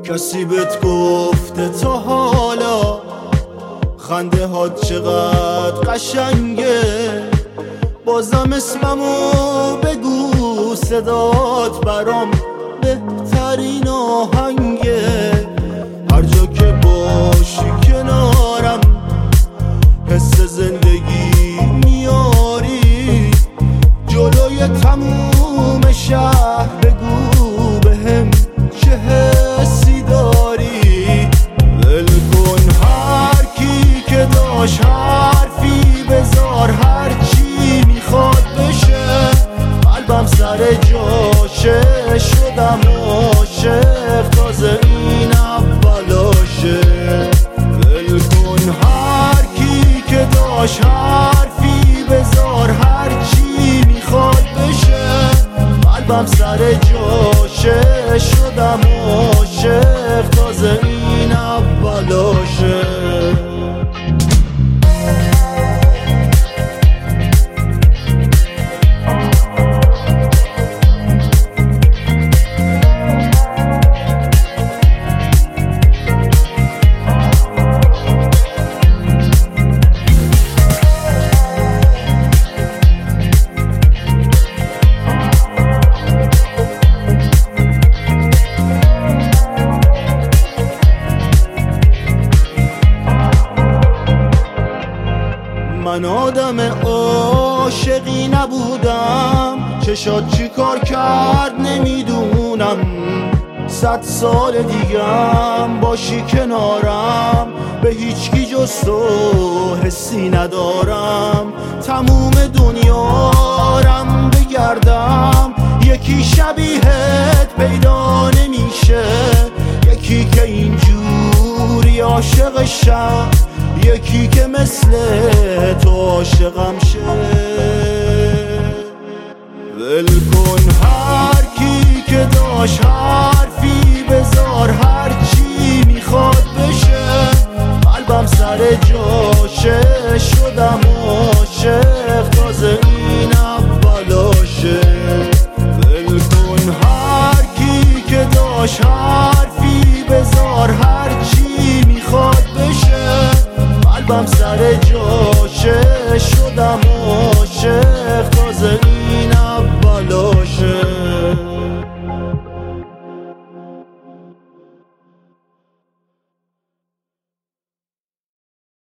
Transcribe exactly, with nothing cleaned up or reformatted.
کسی بهت گفته تا حالا خنده ها چقدر قشنگه؟ بازم اسممو بگو، صدات برام بهترین آهنگه. هر جا که باشی کنارم حس زندگی میاری. جلوی تموم شهر بگو بهم چه حسی داری. ول کن هر کی که داشت حرفی بذار، هر چی میخواد بشه. قلبم سر جاشه، شدم عاشق، تازه این اولاشه. ول کن هر کی که داشت حرفی بذار، هر چی میخواد بشه. قلبم سر جاشه، شدم عاشق، تازه این اولاشه. من آدم عاشقی نبودم، چشات چی کار کرد نمیدونم. صد سال دیگم باشی کنارم، به هیچکی جز تو حسی ندارم. تموم دنیارم بگردم، یکی شبیهت پیدا نمیشه. یکی که اینجوری عاشقشم، یکی که مثل تو عاشقم شه. ول کن هر کی که داشت حرفی بذار، هر چی میخواد بشه. قلبم سر جاشه، شدم عاشق، تازه این اولاشه. ول کن هر کی که داشت حرفی بذار، هر چی میخواد بشه. قلبم سر